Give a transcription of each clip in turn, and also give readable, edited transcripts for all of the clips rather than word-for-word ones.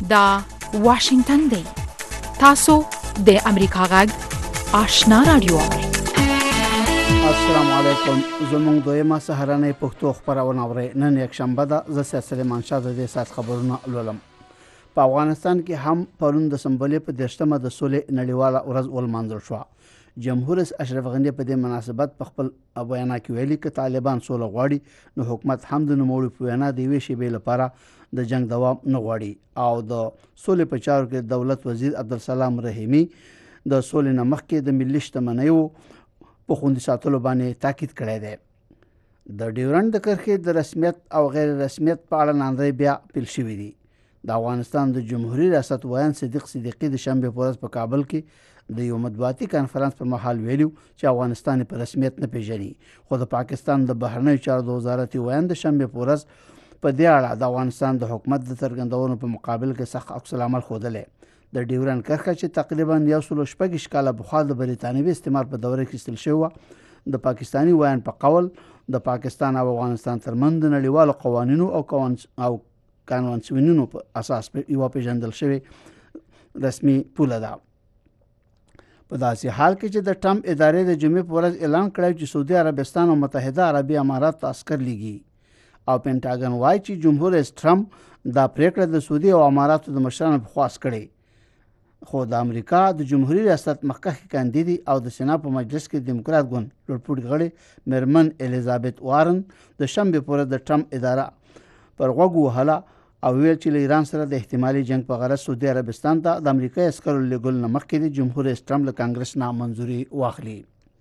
دا واشنگتن دی. تاسو د امریکا غږ آشنا رادیو. السلام علیکم. زموږ دویمه سهارنۍ پښتو خبرونه اورئ. نن یک شنبه ده. زه سید سلیمان شاه د دې ساعت خبرونه لولم. په افغانستان کې هم پرون د سنبلې په 10مه د سولې نړیواله ورځ ولمانځل شوه. جمهور رئیس اشرف غني په دې مناسبت په خپل بیان کې ویلي چې طالبان سوله غواړي نو حکومت هم د نوموړي په وینا د یوې شیبې لپاره د جنگ دوام نه غواړي او د سولې په چارو کې دولت وزیر عبدالسلام رحیمي د سولې نه مخکې د ملي شتمنیو په خوندي ساتلو باندې تاکید کړی دی. د ډیورنډ د کرښې د رسمیت او غیر رسمیت په اړه ناندرۍ بیا پیل شوې دي. د افغانستان د جمهوریت ریاست وایان صدیق صدیقي د شنبه په ورځ په کابل کې د یو مطبوعاتي کانفرنس پر مهال ویلو چې افغانستان په رسمیت نه پیژني، خو د پاکستان د بهرنیو چارو د وزارت وایان د شنبه په ورځ په دې اړه د افغانستان د حکومت د څرګندونو په مقابل کې سخت عکس العمل ښودلی. د ډیورنډ کرښه چې تقریبا 116 کاله پخوا د برېټانوي استعمار په دوره کې ایستل شوې، د پاکستاني وایان په قول د پاکستان او افغانستان ترمنځ د نړیوالو قوانینو او قانونونو په اساس یوه پیژندل شوې رسمي پوله ده. په داسې حال کې چې د ټرمپ ادارې د جمعې په ورځ اعلان کړی چې سعودي عربستان او متحده عربي امارات ته عسکر لیږي او پینټاګن وایي چې جمهور رئیس ټرمپ دا پریکړه د سعودي او اماراتو د مشرانو په خواست کړې، خو د امریکا د جمهوریت ریاست مخکښ کاندید او د سنا په مجلس کې دیموکرات ګوند لوړپوړي غړي میرمن الیزابت وارن د شنبه په ورځ د ټرمپ اداره پر غوږ وهله او ویل چې له ایران سره د احتمالي جنگ په غرض سعودي عربستان ته د امریکا عسکرو لېږل نه مخکې د جمهور رئیس ټرمپ له کانګرس نه منظوري واخلي.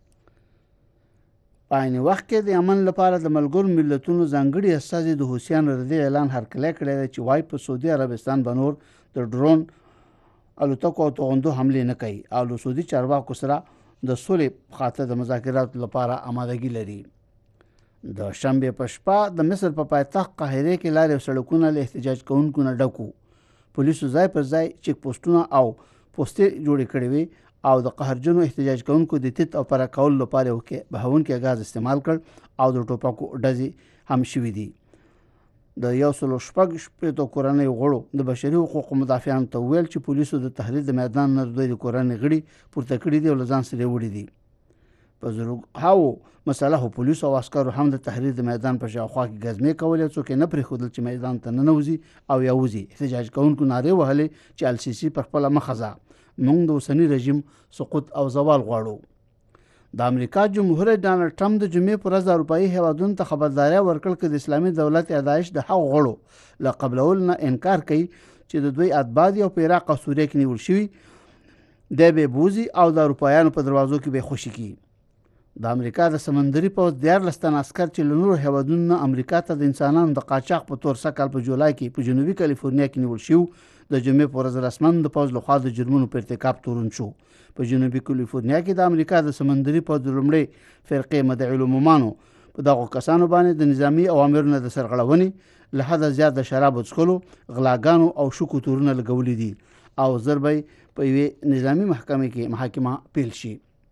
په عین وخت کې د امن لپاره د ملګرو ملتونو ځانګړي استازي د حوثیانو د اعلان هرکلی کړی دی چې وايي په سعودي عربستان به نور د ډرون الوتکو او توغندو حملې نه کوي او له سعودي چارواکو سره د سولې په خاطر د مذاکراتو لپاره آمادګي لري. د شنبه په شپه د مصر په پایتخت قاهره کې لارې او سړکونه له احتجاج کوونکو نه ډکو. پولیسو ځای پر ځای چیک پوسټونه او پوسټې جوړې کړې وي او د قهرجنو احتجاج کوونکو د تیت او پره کول لپاره بهونکي غاز استعمال کړ او د ټوپکو ډزې هم شوې دي. د 116 کورنۍ غړو د بشري حقوقو مدافعانو ته ویل چې پولیسو د تحریر د میدان نه دوی د کورنۍ غړي پورته کړي دي او له ځان سره وړي دي. په زرګونو مسلحو پولیسو او عسکرو هم د تحریر د میدان په شاوخوا کې ګزمې کولې، څوک نه پرېښودل چې میدان ته ننوځي او یا وځي. احتجاج کوونکو نارې وهلې چې السیسي پر خپله مخه ځه، موږ د اوسني رژیم سقوط او زوال غواړو. د امریکا جمهور رئیس ډانلډ ټرمپ د جمعې په ورځ اروپایي هیوادونو ته خبرداری ورکړ چې د اسلامي دولت یادایش د هغو غړو له قبلولو نه انکار کوي چې د دوی اتباع دي او په عراق او سوریه کې نیول شوي دی به بوځي او د اروپایانو په دروازو کې به خوشي کړي. د امریکا د سمندري پوځ 14 تن عسکر چې له نورو هیوادونو نه امریکا ته د انسانانو د قاچاق په تور سکهال په جولای کې په جنوبي کالیفورنیا کې نیول شو، د جمعې په ورځ رسماً د پوځ لخوا د جرمونو په ارتکاب تورن شو. په جنوبي کالیفورنیا کې د امریکا د سمندري پوځ د لومړۍ فرقې مدعي العمومانو په دغو کسانو باندې د نظامی اوامرونو د سرغړونې له حده زیات د شرابو څښلو، غلاګانو او شکو تورونه لګولي دي او ژر به په یوې نظامی محکمې کې محاکمه پیل شي.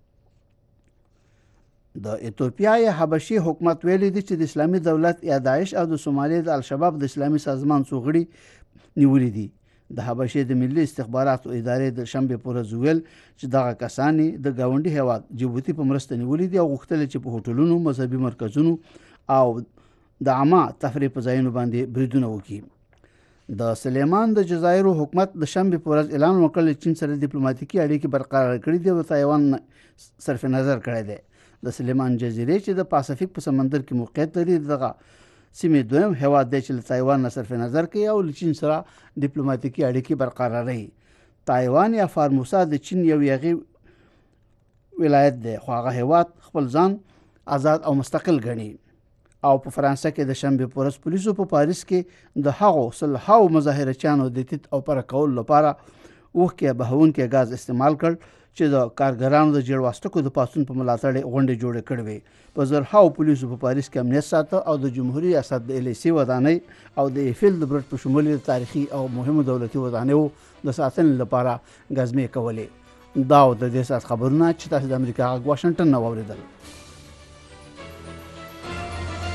د ایتوپیا یا حبشي حکومت ویلي دی چې د اسلامي دولت یا داعش او د سومالیا د الشباب د اسلامي سازمان څو غړي نیولي دي. د حبشې د ملي استخباراتو ادارې د شنبه په ورځ ویل چې دغه کسان د ګاونډي هیواد جیبوتي په مرسته نیولي دي او غوښتل چې په هوټلونو، مذهبي مرکزونو او د عامه تفریح په ځایونو باندې بریدونه وکړي. د سلیمان د جزایرو حکومت د شنبه په ورځ اعلان وکړ چې چین سره ډیپلوماټیکي اړیکې برقرار کړې دي او تایوان صرف نظر کړی دی. د سلیمان جزیرې چې د پاسفیک په سمندر کې موقعیت لري دغه سیمې دویم هیواد دی چې له تایوان نه صرف نظر کوي او له چین سره ډیپلوماټیکي اړیکې برقراروي. تایوان یا فارموسا د چین یو یاغي ولایت دی، خو هغه هیواد خپل ځان آزاد او مستقل ګڼي. او په فرانسه کې د شنبه په ورځ پولیسو په پاریس کې د هغو صلحاو مظاهرچیانو د تیت او پر کول لپاره اوښکې بهونکي غاز استعمال کړ چې د کارګرانو د جوړواستکو د پاڅون په ملاتړ غونډې جوړې کړې وې. په زرهاو پولیسو په پاریس کې امنیت ساته او د جمهوریت ریاست د الیسی ودانۍ او د ایفل د برج په شمول تاریخي او مهمو دولتي ودانیو د ساتنې لپاره غزمې کولې. دا د دې سات خبرونه چې تاسو د امریکا غږ واشنگټن نه واوریدل.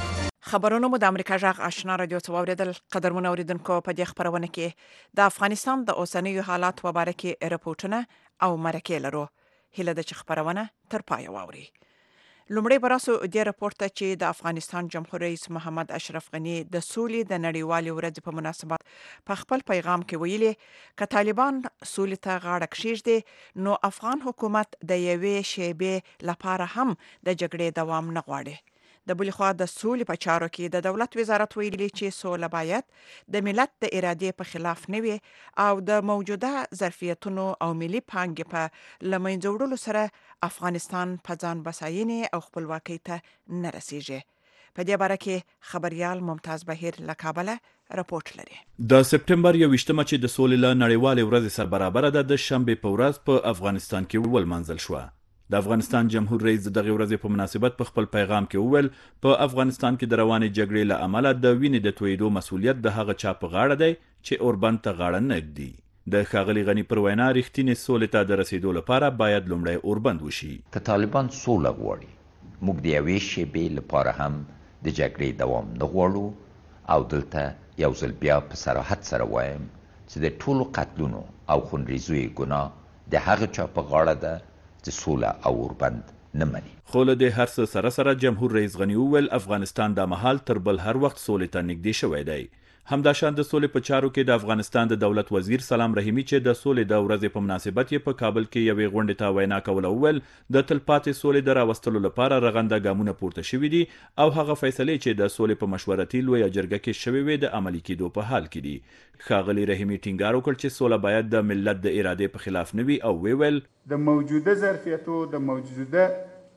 خبرونه مو د امریکا جغ آشنا رادیو څو اوریدل قدرمن اوریدونکو په دې خبرونه کې د افغانستان د اوسنیو حالات په اړه کې رپورټونه او مرکې لرو هله د خبرونه تر پای واوري لومړی براسو د راپورټ چې د افغانستان جمهور رئیس محمد اشرف غنی د سولې د نړیوالې ورځې په مناسبت په خپل پیغام کې ویلي ک طالبان سولې ته غاړه کښیږدي نو افغان حکومت د یوې شیبې لپاره هم د جګړې دوام نه غواړي د بل خوا د سولې په چارو کې د دولت وزارت ویلي چې سوله باید د ملت د ارادې په خلاف نه وي او د موجوده ظرفیتونو او ملي پانګې په لمنځه وړلو سره افغانستان په ځان بساینې او خپلواکۍ ته نه رسیږي په دې باره کې خبريال ممتاز بهیر له کابل راپورټ لري د سپټمبر 21 چې د سولې له نړیوالې ورځې سره برابر ده د شنبه په ورځ په افغانستان کې ولمنځل شو د افغانستان جمهور رئیس دغه ورځې په مناسبت په خپل پیغام کې وویل په افغانستان کې د روانې جګړې له امله د وینې د تویېدو مسؤلیت د هغه چا په غاړه دی چې اوربند ته غاړه نه ږدي د ښاغلي غني پر وینا رښتینې سولې ته د رسیدو لپاره باید لومړی اوربند وشي که طالبان سوله غواړي موږ د یوې شیبې لپاره هم د جګړې دوام نه غواړو او دلته یو ځل بیا په صراحت سره وایم چې د ټولو قتلونو او خونریزیو ګناه د هغه چا په غاړه ده چې سوله او اوربند نه مني خو له دې هر څه سره جمهور رئیس غني وویل افغانستان د مهال تر بل هر وخت سولې ته نږدې شوی دی همداشان د سولې په چارو کې د افغانستان د دولت وزیر سلام رحیمی چې د سولې د ورځې په مناسبت یې په کابل کې یوې غونډې ته وینا کوله وویل د تلپاتې سولې د راوستلو لپاره رغنده ګامونه پورته شوي دي او هغه فیصلې چې د سولې په مشورتي لویه جرګه کې شوې وي د عملي کېدو په حال کې دي ښاغلي رحیمی ټینګار وکړ چې سوله باید د ملت د ارادې په خلاف نه وي او ویل د موجوده ظرفیتو د موجوده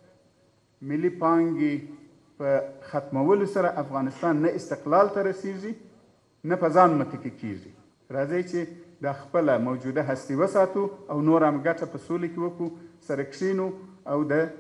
ملي پانګې په ختمولو سره افغانستان نه استقلال ته رسیږي نه په ځان متکي کیږي راځي چې د خپل موجوده هستی وساتو او نور هم ګټه په سولې کې وکړو سره کښینو او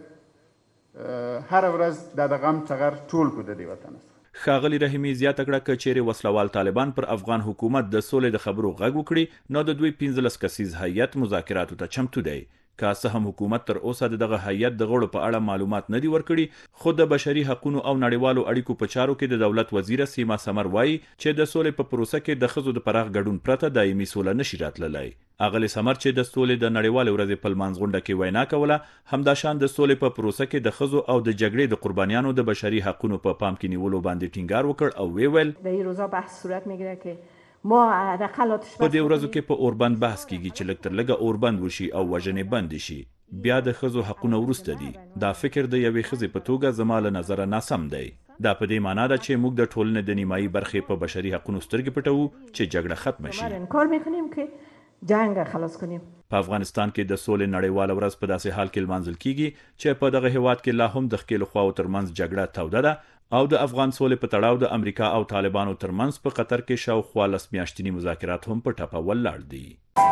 د هر ورځ د غم ټغر ټول کو د دې وطن ښاغلي رحیمی زیاته کړه چې چیرې وسلوال طالبان پر افغان حکومت د سولې د خبرو غږ وکړي نو د دوی 15 کسیز هیئت مذاکراتو ته چمتو دی که څه هم حکومت تر اوسه دغه هیئت د غړو په اړه معلومات نه دي ورکړي خو د بشري حقوقو او نړیوالو اړیکو په چارو کې د دولت وزیر سیما سمر وایي چې د سولې په پروسه کې د ښځو د پراخ ګډون پرته دایمي سوله نشي راتللی اغلی سمر چې د سولې د نړیوالې ورځې په لمانځ غونډه کې وینا کوله همداشان د سولې په پروسه کې د ښځو او د جګړې د قربانیانو د بشري حقوقو په پام کې نیولو باندې ټینګار وکړ او ویل در این روزا بحث صورت میگیره که ما رقلاتش په دې ورځو کې په اوربند بحث کیږي چې لږ تر لږه اوربند وشي او وژنې بند شي بیا د ښځو حقونه وروسته دي دا فکر د یوې ښځې په توګه زما له نظره ناسم دی دا په دې معنا ده چې موږ د ټولنې د نیمایي برخې په بشري حقونو سترګې پټوو چې جګړه ختمه شي کار میکنیم که جنگ خلاص کنیم په افغانستان کې د سولې نړیواله ورځ په داسې حال کې لمانځل کیږي چې په دغه هیواد کې لا هم د ښکېلو خواو ترمنځ جګړه توده ده او د افغان سولې په تړاو د امریکا او طالبانو ترمنځ په قطر کې شاوخوا 10 میاشتني مذاکرات هم په ټپه ولاړ دي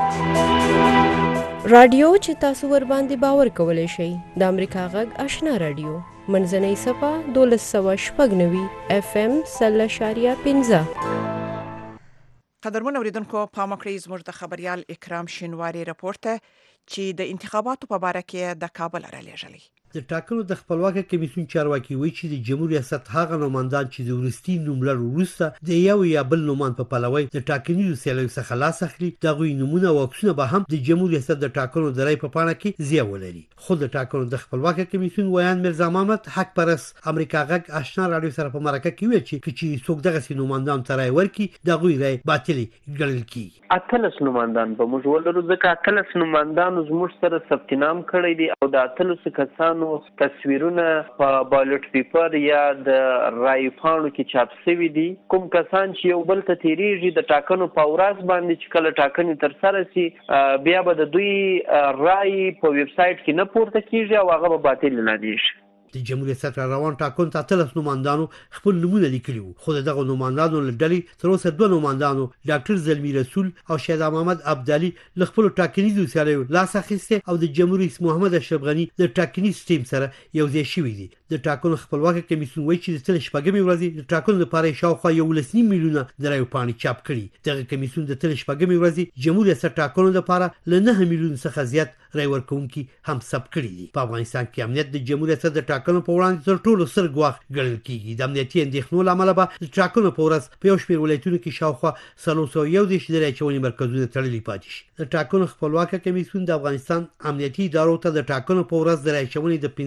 رادیو چې تاسو ور باندې باور کولای شئ د امریکا غږ آشنا رادیو منځنۍ صفه 1290 اف ام 0.15 قدرمن اوریدونکو پام کړئ زموږ د خبريال اکرام شینواری راپورټ چې د انتخاباتو په اړه کې د کابل را لېږلی د ټاکنو د خپلواکۍ کمیسیون چارواکي وایي چې د جمهور ریاست هغه نوماندان چې د ورستي نوملړ وروسته د یو یا بل نومان په پلوي د ټاکنیزو سیالیو څخه لاس اخلي دغه نمونه واکسونه به هم د جمهور ریاست د ټاکنو د رای په پاڼه کې ځای ولري خو د ټاکنو د خپلواکۍ کمیسیون ویان مرزا محمد حق پرس امریکا غږ آشنا رادیو سره په مرکه کې ویل چې څوک دغه سي نوماندان ترای ورکی دغه رای باطل ګڼل کیږي اتلس نوماندان به موږ ولرو ځکه اتلس نوماندان زموږ سره ثبت نام کړی دي او د اتلس کسانو تصویرونه په بالوټ پیپر یا د رای پاڼو کې چاپ شوي دي کوم کسان چې یو بل ته تیریږي د ټاکنو په ورځ باندې چې کله ټاکنې تر سره شي بیا به د دوی رای په ویب سایټ کې نه پورته کیږي او هغه به باطل نه دي د جمهوریت سره روان ټاکنو ته 13 نوماندانو خپل نمونه لیکلي وو خو دغه نوماندانو له ډلې تر اوسه 2 نوماندانو ډاکټر زلمی رسول او شهید محمد عبدالي له خپل ټاکنیزو سیالیو لاس اخیسته او د جمهوریت محمد اشرف غنی د ټاکنیز ټیم سره یو ځای شوی دي د ټاکنو خپلواکه کمیسیون وایي چې د تل شپږمې ورځې د ټاکنو لپاره شاوخوا 11 میلیونه د رایو پاڼې چاپ کړي. دغه کمیسیون د تل شپږمې ورځې جمهور ریاست ټاکنو لپاره له 9 میلیون څخه زیات رای ورکوونکي هم ثبت کړي دي. په افغانستان کې امنیت د جمهور ریاست د ټاکنو په وړاندې تر ټولو ستر ګواښ ګڼل کیږي. د امنیتي اندېښنو له امله به د ټاکنو په ورځ په یو شمېر ولایتونو کې شاوخوا 311 د رای اچونې مرکزونه تړلي پاتې شي. د ټاکنو خپلواکه کمیسیون د افغانستان امنیتي ادارو ته د ټاکنو په ورځ د رای اچونې د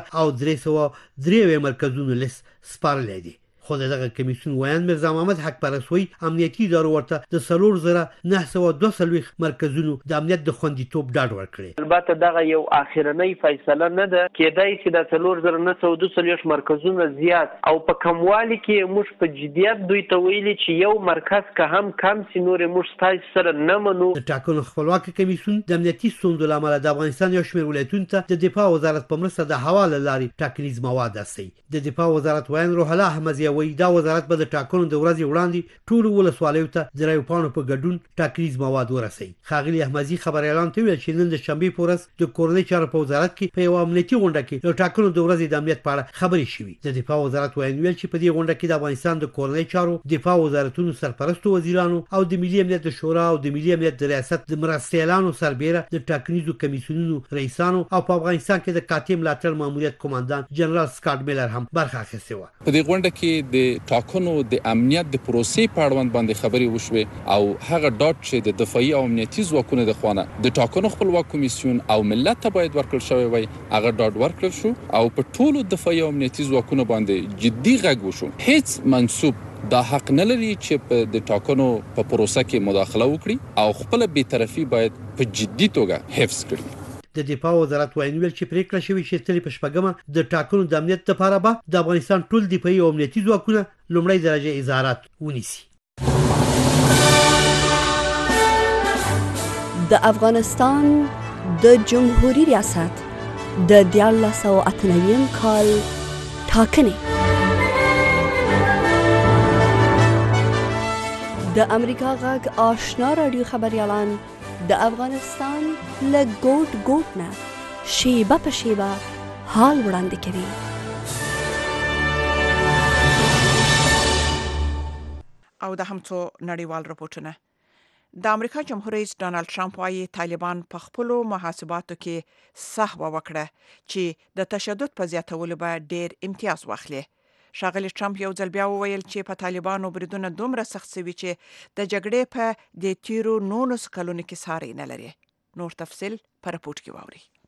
15303 مرکزونو لیست سپارلی دی. خو دغه کمیسیون ویان مرزا محمد حق پرسوی امنیتي ادارو ورته د 4922 مرکزونو د امنیت د خوندیتوب ډاډ ورکړي. البته دغه یو اخرنۍ فیصله نه ده، کېدای شي د 4922 مرکزونه زیات او په کموالي کې موږ په جدیت دوی ته ویلي چې یو مرکز که هم کم سي نور موږ ستاسو سره نه منو. د ټاکنو خپلواکه کمیسیون د امنیتي ستونزو له امله د افغانستان یو شمېر ولایتونو ته د دفاع وزارت په مرسته د هوا له لارې ټاکنیز مواد رسوي. د دفاع وزارت ویان روح الله احمدزی وایي دا وزارت به د ټاکنو د ورځې وړاندې ټولو ولسوالیو ته د رایو پاڼو په ګډون ټاکنیز مواد ورسوي. ښاغلي احمدزي خبریالانو ته ویل چې نن د شنبې په ورځ د کورنۍ چارو په وزارت کې په یوه امنیتي غونډه کې د ټاکنو د ورځې د امنیت په اړه خبرې شوي. د دفاع وزارت ویل چې په دې غونډه کې د افغانستان د کورنۍ چارو، دفاع وزارتونو سرپرستو وزیرانو او د ملي امنیت د شورا او د ملي امنیت د ریاست د مرستیالانو سربیره د ټاکنیزو کمیسیونونو رئیسانو او په افغانستان کې د قاطع ملاتړ ماموریت کمانډان جنرال سکاټ میلر هم برخه اخیستې وه. په دې غونډه کې د ټاکنو د امنیت د پروسې په اړوند باندې خبرې وشوې او هغه ډاټ چې د دفاعي او امنیتي ځواکونو د خوانه د ټاکنو خپلواک کمیسیون او ملت ته باید ورکړل شوی وای هغه ډاټ ورکړل شو او په ټولو دفاعي او امنیتي ځواکونو باندې جدي غږ وشو. هیڅ منسوب دا حق نه لري چې په د ټاکنو په پروسه کې مداخله وکړي او خپل بی‌طرفي باید په جدي توګه حفظ کړي. د دفاع وزارت ویل چې پریکړه شوې چې تل په شپږمه د ټاکنو د امنیت لپاره به د افغانستان ټول دفاعي او امنیتي ځواکونه لومړی درجه اظهارات ونیسي. د افغانستان د جمهوریت ریاست د 1998 کال ټاکنې د امریکا غږ آشنا رادیو خبریالان د افغانستان له ګوټ ګوټ نه شیبه په شیبه حال وړاندې کوي. او د هم څو نړیوال رپورټونه. د امریکا جمهور رئیس ډانلډ ټرمپ وايي طالبان په خپلو محاسباتو کې سهو وکړه چې د تشدد په زیاتولو به ډیر امتیاز واخلي. ښاغلي ټرمپ یو ځل بیا وویل چې په طالبانو بریدونه دومره سخت شوي چې د جګړې په د تیرو 19 کلونو کې ساری نه لري. نور تفصیل په رپورټ کې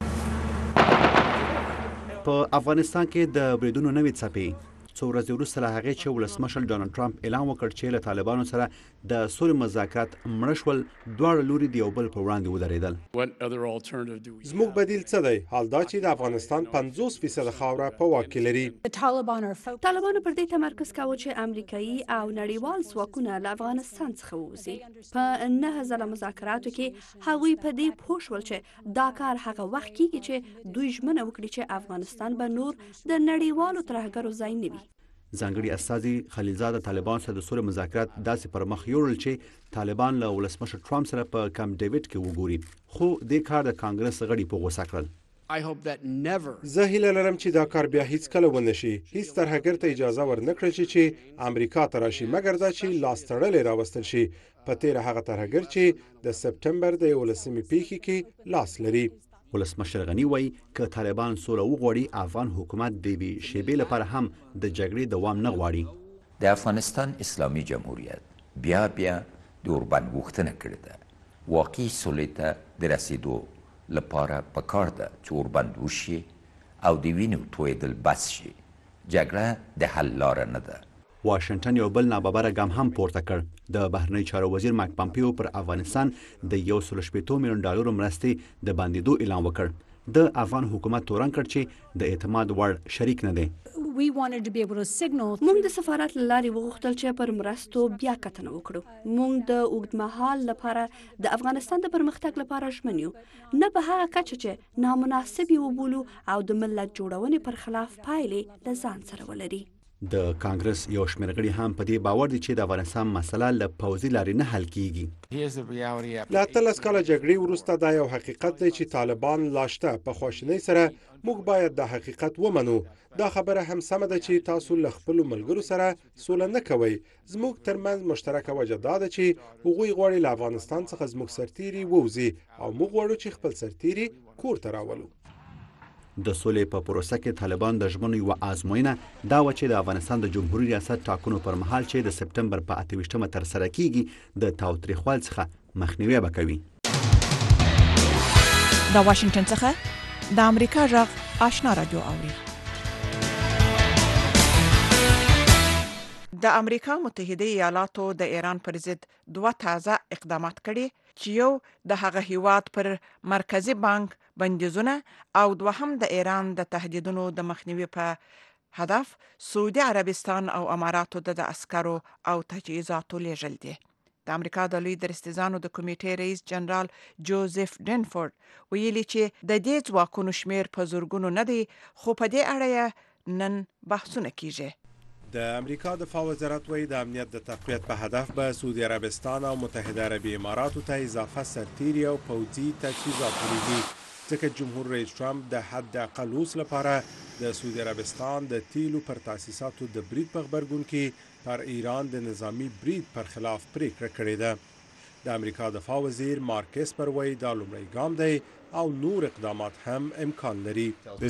واورئ. په افغانستان کې د بریدونو نوې څپې څو ورځې وروسته له هغې چې ولسمشر ډانلډ ټرمپ اعلان وکړ چې له طالبانو سره د سولې مذاکرات مړه شول، دواړه لوري د یو بل په وړاندې ودرېدل. زموږ بدیل څه دی؟ حال دا چې د افغانستان 50% خاوره په واک کې لري. طالبانو پر دې تمرکز کاوه چې امریکایي او نړیوال ځواکونه له افغانستان څخه ووځي. په 9 ځله مذاکراتو کې هغوی په دې پوه شول چې دا کار هغه وخت کېږي چې دوی ژمنه وکړي چې افغانستان به نور د نړیوالو ترهګرو ځای نه وي. ځانګړي استازي خلیلزاد طالبان سره د سولې مذاکرات داسې پر مخ یوړل چې طالبان له ولسمشر ټرمپ سره په کامپ ډیوډ کې وګوري، خو دې کار د کانګرس غړي په غوسه کړل. زه هیله لرم چې دا کار بیا هیڅ کله ونه شي. هیڅ ترهګر ته اجازه ورنکړي چې امریکا ته راشي، مګر دا چې لاس تړلې راوستل شي. په تیر هغه ترهګر چې د سپټمبر د 11مې پیښې کې لاس لري. ولسمشر غنی وایي که طالبان سوله وغواړي، افغان حکومت د یوې شیبې لپاره هم د جګړې دوام نه غواړي. د افغانستان اسلامي جمهوریت بیا د اوربند غوښتنه کړې ده. واقعي سولې ته د رسیدو لپاره پکار ده چې اوربند وشي او د وینو تویدل بس شي. جګړه د حل لاره نه ده. واشنگټن یو بل ناببره ګام هم پورته کړ. د بهرنی چارو وزیر مایک پامپیو پر افغانستان د 1.8 میلیون ډالرو مرستې د باندېدو اعلان وکړ. د افغان حکومت تورن کړ چې د اعتماد وړ شریک نه دی. موږ د سفارت له لارې وغوښتل چې پر مرستو بیا کتنه وکړو. موږ د اوږدمهال لپاره د افغانستان د پرمختګ لپاره ژمن یو، نه په هغه کچه چې نامناسب یې وبولو او د ملت جوړونې پر خلاف پایلې له ځان سره ولري. د کانګرس یو شمېر غړي هم په دې باور دي چې د افغانستان مسله له پوځي لارې نه حل کیږي. له 13 کاله جګړې وروسته دا یو حقیقت دی چې طالبان لا شته. په خواشینۍ سره موږ باید دا حقیقت ومنو. دا خبره هم سمه ده چې تاسو له خپلو ملګرو سره سوله نه کوئ. زموږ ترمنځ مشترکه وجه دا ده چې هغوی غواړي له افغانستان څخه زموږ سرتیري ووځي او موږ غواړو چې خپل سرتیري کور ته راولو. د سولې په پروسه کې طالبان د ژمنو یوه ازموینه دا وه چې د افغانستان د جمهوري ریاست ټاکنو پر مهال چې د سپتمبر په 28مه ترسره کیږي د تاوتریخوالي څخه مخنیوی به کوي. د واشنگټن څخه د امریکا غږ آشنا رادیو اوري. د امریکا متحده ایالاتو د ایران پر ضد 2 تازه اقدامات کړي چې یو د هغه هیواد پر مرکزی بانک بندیزونه او دوهم د ایران د تهدیدونو د مخنیوي په هدف سعودي عربستان او اماراتو د عسکرو او تجهیزاتو لیږل دي. د امریکا د لوی درستیزانو د کمیټې رئیس جنرال جوزف ډینفورد ویلي چې د دې ځواکونو شمیر په زورګونو نه دی، خو په دې اړه نن بحثونه کیږي. د امریکا دفاع وزارت وایي د امنیت د تقویت په هدف به سعودي عربستان او متحده عربي اماراتو ته اضافه سرتیري او پوځي تجهیزات ولیږي، ځکه جمهور رئیس ټرمپ د حد اقل اوس لپاره د سعودي عربستان د تیلو پر تاسیساتو د برید په غبرګون کې پر ایران د نظامی برید پر خلاف پریکړه کړې ده. د امریکا دفاع وزیر مارک اسپر وایي دا لومړی ګام دی او نور اقدامات هم امکان لري.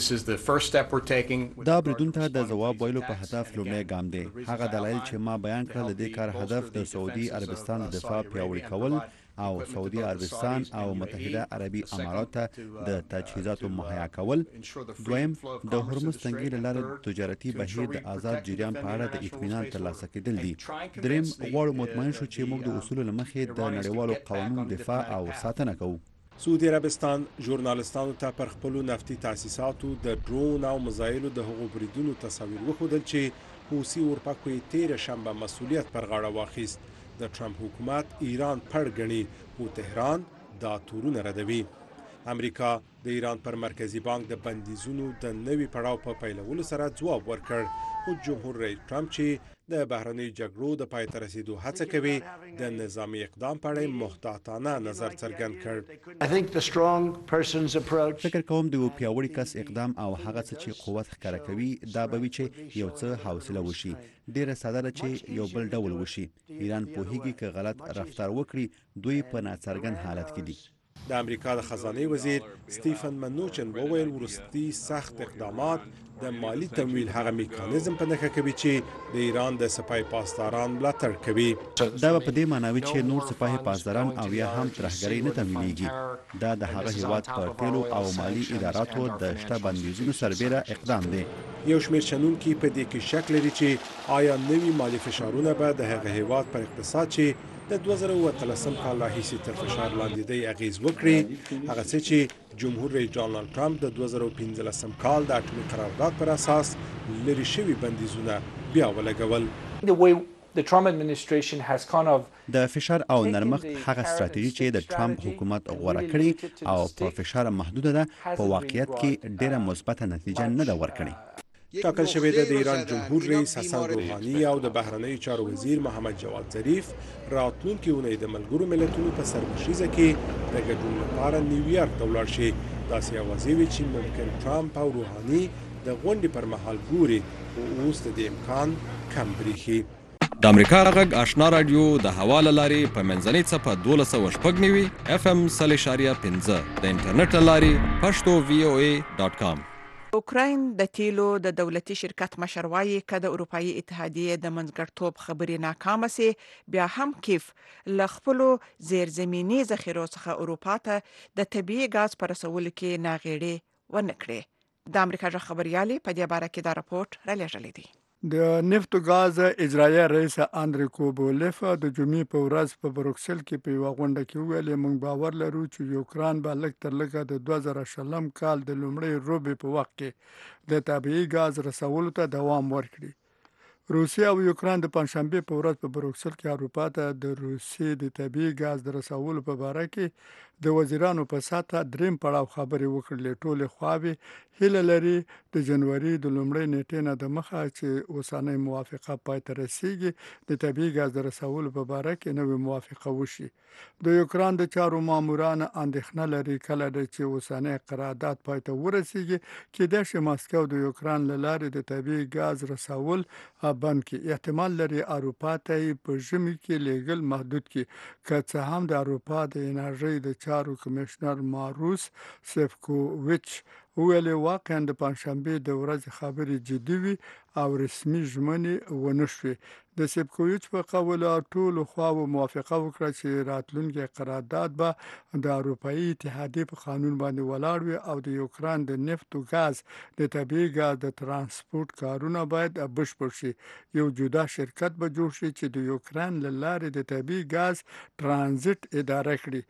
دا بریدون ته د جواب ویلو په هدف لومړی ګام دی. هغه دلایل چې ما بیان کړل د دې کار هدف د سعودي عربستان د دفاع پیاوړي کول او سعودي عربستان او متحده عربي امارات ته د تجهیزاتو مهیا کول. دویم د هرمز تنګي له لارې تجارتي بهیر د آزاد جریان په اړه د اطمینان ترلاسه کېدل دي. دریم غواړو مطمئن شو چې موږ د اصولو له مخې د نړیوالو قوانینو دفاع او ساتنه کوو. سعودي عربستان ژورنالستانو ته پر خپلو نفتي تاسیساتو د ډرون او میزایلو د هغو بریدونو تصاویر وښودل چې حوثي اورپکو یې تېره شنبه مسؤلیت پر غاړه واخیست. د ټرمپ حکومت ایران پړ ګڼي او تهران دا تورونه ردوي. امریکا د ایران پر مرکزی بانک د بندیزونو د نوي پړاو په پیلولو سره ځواب ورکړ، خو جمهور رئیس ټرمپ چې د بهرنیو جګړو د پای ته رسیدو هڅه کوي د نظامي اقدام په اړه محتاطانه نظر څرګند کړ. فکر کوم د پیاوړي کس اقدام او هغه څه چې قوت ښکاره کوي دا به وي چې یو څه حوصله وشي. ډیره ساده ده چې یو بل ډول وشي. ایران پوهیږي که غلط رفتار وکړي دوی په ناڅرګند حالت کې دي. د امریکا د خزانه وزیر سټیفن منوچن وویل وروستي سخت اقدامات د مالی تمویل هغه میکانیزم په نښه کوي چې د ایران د سپای پاسداران ملاتړ کوي. دا په دې معنی وي چې نور سپای پاسداران او یا هم ترهګرۍ نه تمویلېږي. دا د هغه هیواد په تیلو او مالی اداراتو د شته بندیزونو سربیره اقدام دی. یو شمېر شنونکي په دې کې شک لري چې آیا نوي مالی فشارونه به د هغه هیواد پر اقتصاد چې د 2013 کال راهیسې تر فشار لاندې دی اغیز وکړي، هغه څه چې جمهور رئیس ډانلډ ټرمپ د 2015 کال د اټومي قرارداد پر اساس لرې شوي بندیزونه بیا ولګول. د فشار او نرمښت هغه ستراتیژي چې د ټرمپ حکومت غوره کړي او په فشار محدوده ده په واقعیت کې ډیره مثبته نتیجه نه ده ورکړې. ټاکل شوې ده د ایران جمهور رئیس حسن روحاني او د بهرنیو چارو وزیر محمد جواد ظریف راتلونکي اونۍ د ملګرو ملتونو په سرمشریزه کې د ګډون لپاره نیویارک ته ولاړ شي. داسې اوازې وي چې ممکن ټرمپ او روحاني د غونډې پر مهال ګوري او اوس د دې امکان کم بریښي. د امریکا غږ آشنا رادیو د هوا له لارې په منځنۍ څپه 1290 FM 0.5 د انټرنیټ له لارې پښتو voa.com. اوکراین د تیلو د دولتي شرکت مشر وایي که د اروپایي اتحادیې د منځګړتوب خبرې ناکامه سي بیا هم کیف له خپلو زیرزمیني ذخیرو څخه اروپا ته د طبیعي ګاز په رسولو کې ناغېړي ونه کړي. د امریکا ژغ خبريالي په دې باره کې دا راپورټ رالیږلی دی. د نفت او غاز اجرایه رئیس اندری کوبولیف د جمعې په ورځ په بروکسل کې په یوه غونډه کې وویل موږ باور لرو چې یوکران به لږ تر لږه د 2020 کال د لومړۍ روبې په وخت کې د طبیعي غاز رسولو ته دوام ورکړي. روسیه او یوکران د پنځشنبه په ورځ په بروکسل کې اروپا ته د روسیې د طبیعي ګاز د رسولو په باره کې د وزیرانو په ساته دریم پړاو خبرې وکړلې. ټولې خواوې هیله لري د جنوري د لومړۍ نیټې نه د مخه چې اوسنۍ موافقه پای ته رسیږي د طبیعي ګاز د رسولو په باره کې نوې موافقه وشي. د یوکران د چارو ماموران اندېښنه لري کله چې اوسنۍ قرارداد پای ته ورسیږي کېدای شي ماسکو د یوکران له لارې د طبیعي ګاز رسول بند کړي. احتمال لري اروپا ته په ژمي کې لیږل محدود کړي. که څه هم د اروپا د انرژۍ د چارو کمشنر ماروس سیفکوویچ ویلي واقعا د پنځشنبې د ورځې خبرې جدي وي او رسمي ژمنې ونه شوې. د سیفکوویچ په قول ټولو خواوو موافقه وکړه چې راتلونکي قرارداد به د اروپایي اتحادیې په قانون باندې ولاړ وي او د یوکران د نفت او ګاز د طبیعي ګاز د ترانسپورت کارونه باید بشپړ شي. یو جدا شرکت به جوړ شي چې د یوکران له لارې د طبیعي ګاز ترانزیت اداره کړي.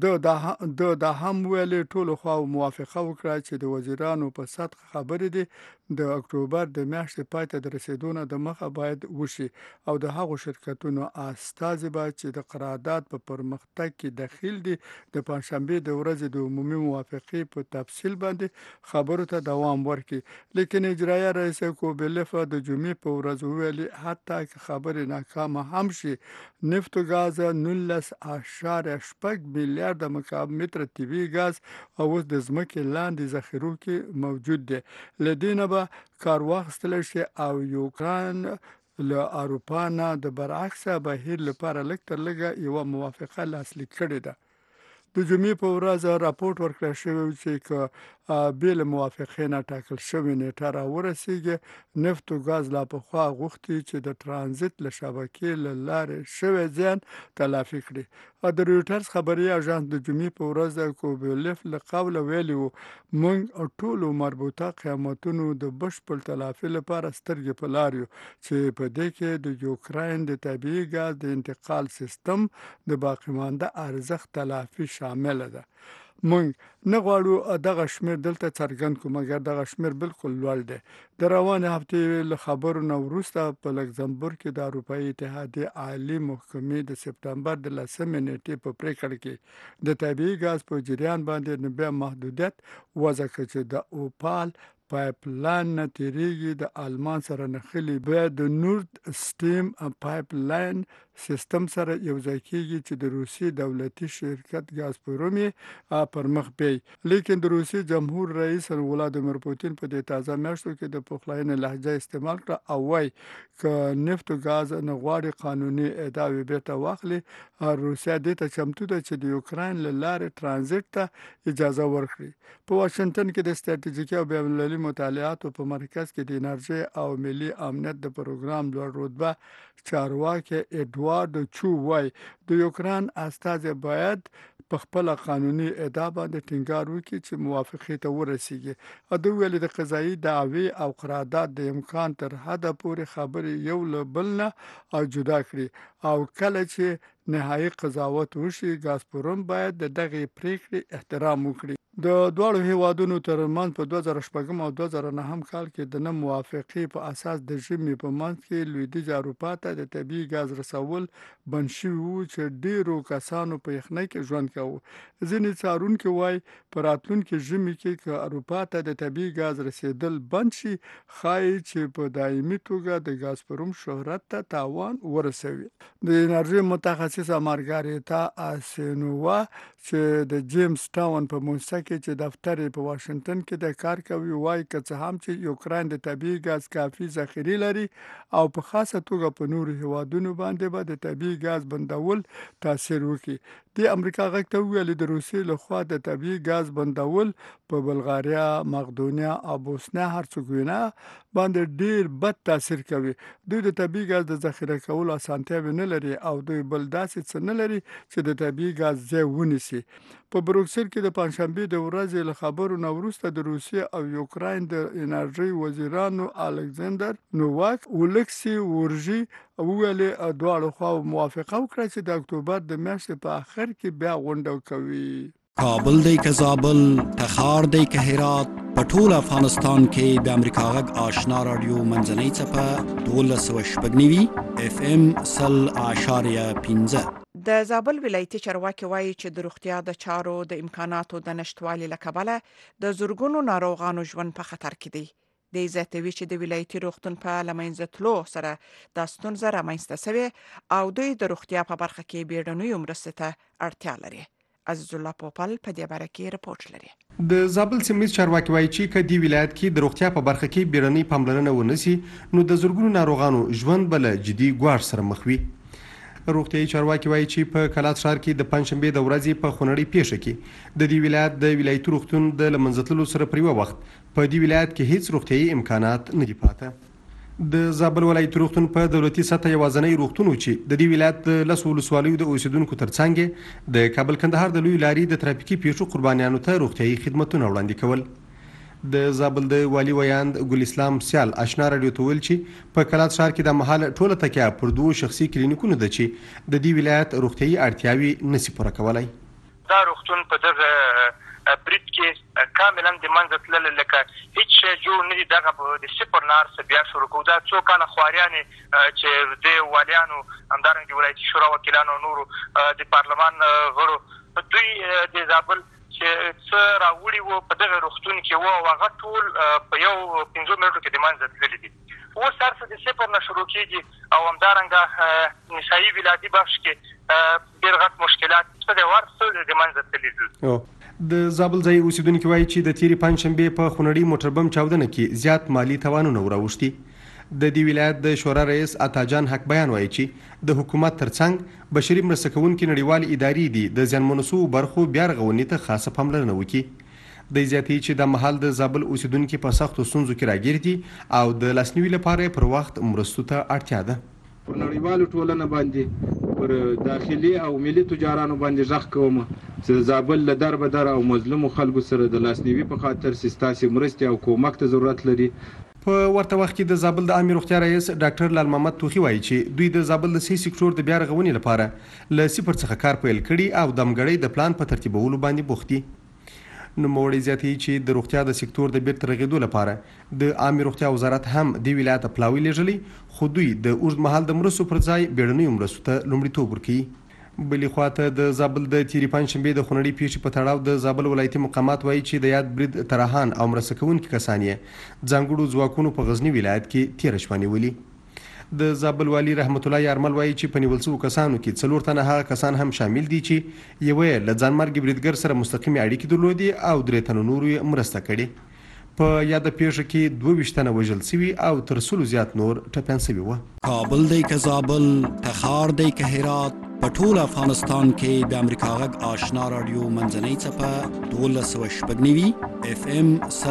دا هم ویلي ټولو خواو موافقه وکړه چې د وزیرانو په سطح خبرې دي د اکتوبر د میاشتې پای ته د رسیدو نه د مخه باید وشي او د هغو شرکتونو استازي به چې د قرارداد په پرمختګ کې دخیل دي د پنځشنبې د ورځې د عمومي موافقې په تفصیل باندې خبرو ته دوام ورکړي. لیکن اجرایه رئیس کوبلیف د جمعې په ورځ ویلي حتی که خبرې ناکامه هم شي نفت او ګاز 19.8 میلیارډ مکعب متر طبیعي ګاز او اوس د ځمکې لاندې ذخیرو کې موجود دی. له دې نه به کار واخیستلی شي او یوکران له اروپا نه د برعکسه بهیر لپاره لږ تر لږه یوه موافقه لاسلیک کړې ده. د جمعې په ورځ راپورټ ورکړل شوی چې که بې له موافقې نه ټاکل شوې نیټه راورسیږي نفت او ګاز لا پخوا غوښتي چې د ترانزیت له شبکې له لارې شوی زیان تلافي کړي. د رویټرز خبري اژانس د جمعې په ورځ د کوبلیف له قوله ویلي وو موږ ټولو مربوطه قیمتونو د بشپړ تلافي لپاره سترګې په لار یو چې په دې کې د یوکران د طبیعي ګاز د انتقال سیستم د باقیمانده ارزښت تلافي شامل ده. موږ نه غواړو دغه شمیر دلته څرګند کړو مګر دغه شمیر بالکل لوړ دی. د روانې هفتې له خبرو نه وروسته په لکزمبورګ کې د اروپایي اتحادیې عالي محکمې د سپتمبر د 10 نیټې په پریکړه کې د طبیعي ګاز په جریان باندې بیا محدودیت وضع کړ چې د اوپال پایپ لاین نه تیریږي د آلمان سره نښلي بیا د نورد سټیم پایپ لاین سیستم سره یو ځای کیږي چې د روسي دولتي شرکت ګازپروم پر مخ بیي. لیکن د روسي جمهور رئیس ولادیمیر پوتین په دې تازه میاشتو کې د پخلاینې لهجه استعمال کړه او وایي که نفت او ګاز نه غواړي قانوني ادعاوې بیرته واخلي روسیا دې ته چمتو ده چې د یوکران له لارې ترانزیت ته اجازه ورکړي. په واشنگټن کې د ستراتیژیکي او بین‌المللي مطالعاتو په مرکز کې د انرژي او ملي امنیت د پروګرام لوړ رتبه چارواکي اډوارد چو وایي د یوکران استازي باید په خپل قانوني ادعا باندې ټینګار وکړي چې موافقې ته ورسیږي. د ویلي د قضایي دعوی او قرارداد د امکان تر حده پورې خبرې یو له بل نه جدا کړي او کله چې نهایي قضاوت وشي ګازپروم باید دغه پریکړې احترام وکړي. د دواړو هیوادونو ترمنځ په 2008 او 2009 کال کې د نه موافقې په اساس د ژمي په منځ کې لویدیځ اروپا ته د طبیعي ګاز رسول بند شوي وو چې ډیرو کسانو په یخنۍ کې ژوند کاوه. ځینې څارونکي وایي په راتلونکي ژمي کې که اروپا ته د طبیعي ګاز رسیدل بند شي ښایي چې په دایمي توګه د ګازپروم شهرت ته تاوان ورسوي. د انرژي متخصصه مارګاریتا اسینووا چې د جیمز ټاون په موسسه کې چې دفتر په واشنگټن کې د کار کوي وایي که څه هم چې یوکران د طبیعي ګاز کافي ذخیرې لري او په خاصه توګه په نورو هیوادونو باندې به د طبیعي ګاز بندول تاثیر وکړي. د امریکا غږ ته ویلي د روسیې لخوا د طبیعي ګاز بندول په بلغاریا، مقدونیا او بوسنیا هرڅګوینا باندې ډیر بد تاثیر کوي. دوی د طبیعي ګاز د ذخیره کولو اسانتیاوې نه لري او دوی بل داسې څه نه لري چې د طبیعي ګاز ځای ونیسي. په بروکسل کې د پنځشنبې د ورځې له خبرو نه وروسته د روسیې او یوکران د انرژۍ وزیرانو الکساندر نوواک اولکسي ورژي ویلي دواړو خواو موافقه وکړه چې د اکتوبر د میاشتې په آخر کې بیا غونډه کوي. کابل دی که زابل، تخار دی که هرات، په ټول افغانستان کې د امریکا غږ آشنا رادیو منځنۍ څپه 1290 FM 0.15. د زابل ولایتي چارواکي وایي چې د روغتیا د چارو د امکاناتو د نشټوالي له کبله د زورګونو ناروغانو ژوند په خطر کې دی. د زیاتوي چې د ولایتي روغتون په لمنځه تلو سره د ستونزه رامنځته شوې او دوی د روغتیا په برخه کې بیړنیو مرستې ته اړتیا لري. عزیز الله پوپل په دې باره کې رپورټ لري. د زابل سیمه چارواکي وایي چې کدی ولایت کې د روغتیا په برخه کې بیړنۍ پاملرنه ونسی نو د زورګونو ناروغانو ژوند بل جدي ګواښ سره مخ وي. روغتیايي چارواکي وایي چې په کلات ښار کې د پنځشنبه د ورځې په خونړۍ پیښه کې د دې ولایت د ولایتي روغتون د لمنځتلو سره پر یو وخت په دې ولایت کې هیڅ روغتیايي امکانات نه دي پاته. د زابل ولایتي روغتون په دولتي سطح یوازینی روغتون و چې د دې ولایت د لس ولسوالیو د اوسیدونکو ترڅنګ د کابل کندهار د لوی لارې د ترافیکي پیښو قربانیانو ته روغتیايي خدماتونه وړاندې کول. د زابل د والی ویاند ګل اسلام سیال آشنا رادیو ته ویل چې په کلات ښار کې د محل ټوله تکیه پر دوه شخصي کلینیکونو ده چې د دې ولایت روغتیايي اړتیاوې نشي پوره کولای. دا روغتون په دغه برید کې کاملا د منځ تلل لکه هیڅ شی جوړ نه دي. دغه د صفر نار څخه بیا شروع کوو. دا څو کاله خواريانې چې د والیانو همدارنګه د ولایتي شورا وکیلانو نورو د پارلمان غړو دوی د زابل چې څه راوړي وو په دغه روغتون کې وو او هغه ټول په یو 15 منټو کې د منځ تللي دي. اوس هر څه د صفر نه شروع کېږي او همدارنګه نسایي ولایتي بخش کې ډېر غټ مشکلات څه د ورڅ د منځ تللي دي. د زابل ځای اوسیدونکو وایي چې د تیرې پنځشنبه په خونړۍ موټر بم چاودنه کې زیات مالی تاوانونه وراوښتي. د دې ولایت د شورا رئیس عطاجان حق بیان وایي چې د حکومت ترڅنګ بشري مرسته کوونکې نړیوال ادارې دي د زیانمنو شوو برخو بیا رغونې ته خاصه پاملرنه وکړي. د زیاتې چې د محل د زابل اوسیدونکو په سختو ستونزو کې راګیر دي او د لاسنیوي لپاره پر وخت مرستو ته اړتیا ده. پر نړیوالو ټولنه باندې پر داخلي او ملي تجارانو باندې ځخ کوم چې زابل له در به در او مظلومو خلکو سره د لاسنیوي په خاطر سیستاسي مرستې او کومک ته ضرورت لري. په ورته وخت کې د زابل د عامه روغتیا رئیس ډاکټر لال محمد توخي وایي چې دوی د زابل د صحي سکتور د بیا رغونې لپاره له صفر څخه کار پیل کړي او د مګړۍ د پلان په ترتیبولو باندې بوخت دي. نوموړی زیاتوي چې د روغتیا د سکتور د بیرته رغېدو لپاره د عامه روغتیا وزارت هم د ولایت پلاوی لېږلی خو دوی د اوږد مهال د مرستو پر ځای بیړنیو مرستو ته لومړیتوب ورکوي. بلې خواته د زابل د تیرې پنځشنبې د خونړۍ پیښې په تړاو د زابل ولایتي مقامات وایي چې د یاد برید طراحان او مرسته کوونکي کسان یې ځانګړو ځواکونو په غزني ولایت کې تېره شپه نیولي. د زابل والی رحمت الله یارمل وایي چې په نیول شوو کسانو کې 4 تنه هغه کسان هم شامل دي چې یو یې له ځانمرګي بریدګر سره مستقیمې اړیکې درلودې او 3 تنه نورو یې مرسته کړې. په یاده پیښه کې 22 تنه وژل شوي او تر 100 زیات نور ټپیان شوي وو. کابل دی که زابل، تخار دی که هرات، په ټول افغانستان کې د امریکا غږ آشنا رادیو منځنۍ څپه 1290 FM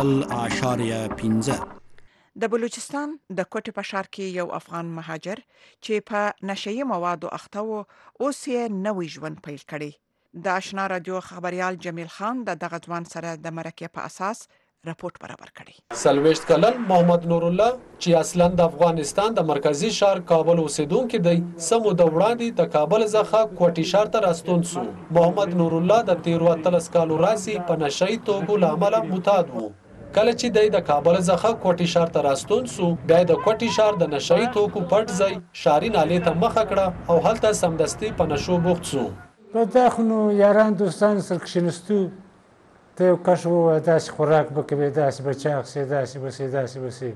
0.15. د بلوچستان د کوټې په ښار کې یو افغان مهاجر چې په نشهیي موادو اخته و اوس یې نوی ژوند پیل کړی. د آشنا رادیو خبريال جمیل خان دغه ځوان سره د مرکې په اساس رپورټ برابر کړی. 40 کلن محمد نور الله چې اصلا د افغانستان د مرکزی ښار کابل اوسیدونکو دی سمو د وړاندې د کابل څخه کوټې ښار ته راستون شو. محمد نور الله د 13 کالو راځي په نشهیي توګه لامل معتاد وو. کله چې د کابل څخه کوټې ښار ته راستون شو بیا د کوټې ښار د نشهیي توکو پټ ځای شاري نالې ته مخه کړه او هلته سمدستي په نشو بوخت شو. په داخلو یاران دوستان سره کښېنستو ته یو کش ووایه داسې خوراک به کوې داسې به چاغ سې داسې به سې داسې به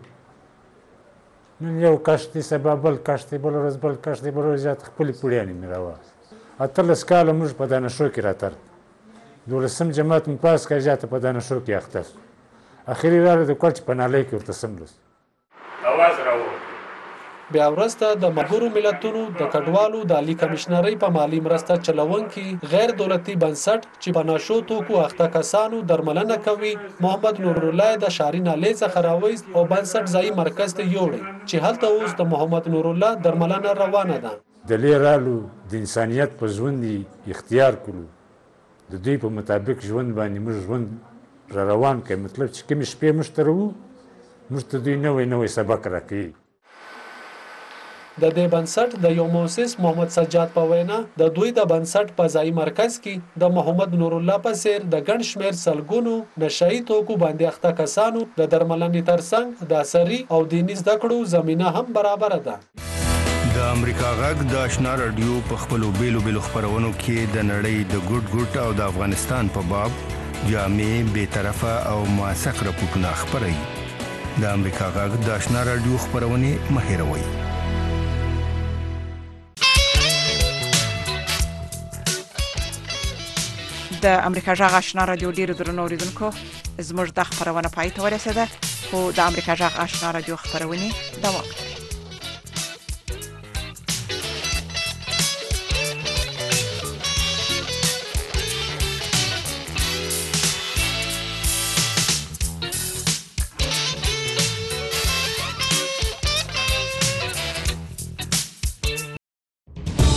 سې. نن یو کش دی سبا بل کش دی بل ورځ بل کش دی بل ورځ زیات خپلې پوړیانې مې راواخیست. 18 کاله موږ په دا نشو کې راتر 12م جماعت مو پاس کړ زیاته په دا نشو کې اخته سو. اخري راغله د کوټ په نالۍ کې ورته سملس اواز راووت. بیا وروسته د ملګرو ملتونو د کډوالو د عالی کمشنرۍ په مالی مرسته چلونکي غیر دولتي بنسټ چې په نشو توکو اخته کسانو درملنه کوي محمد نور الله د شاري نالۍ څخه راوېست او بنسټ ځای مرکز ته یوړی چې هلته اوس د محمد نور الله درملنه روانه ده. د لیرالو د انسانیت په ژوند اختیار کړو د دوی په مطابق ژوند باندې موږ ژوند روان کوي. مطلب چې کومې شپې موږ ته راوو موږ ته دوی نوی سبق راکوي. د دې بنسټ د یو مؤسس محمد سجاد په وینا د دوی د بنسټ په ځای مرکز کې د محمد نور الله په څیر د ګڼ شمېر سلګونو نشئی توکو باندې اخته کسانو د درملنې ترڅنګ د عصري او دیني زده کړو زمينه هم برابر ده. د امریکا غږ د آشنا رادیو په خپلو بیلو خبرونو کې د نړۍ د ګډ او د افغانستان په باب جامع بې طرفه او موثق راپورټونه خپروي. د امریکا غږ د آشنا رادیو خبرونه مه هېروئ. د امریکا غږ آشنا رادیو ډیرو درنو اوریدونکو زموږ د خبرونه پای ته ورسېده خو د امریکا غږ آشنا رادیو خبرونه دوام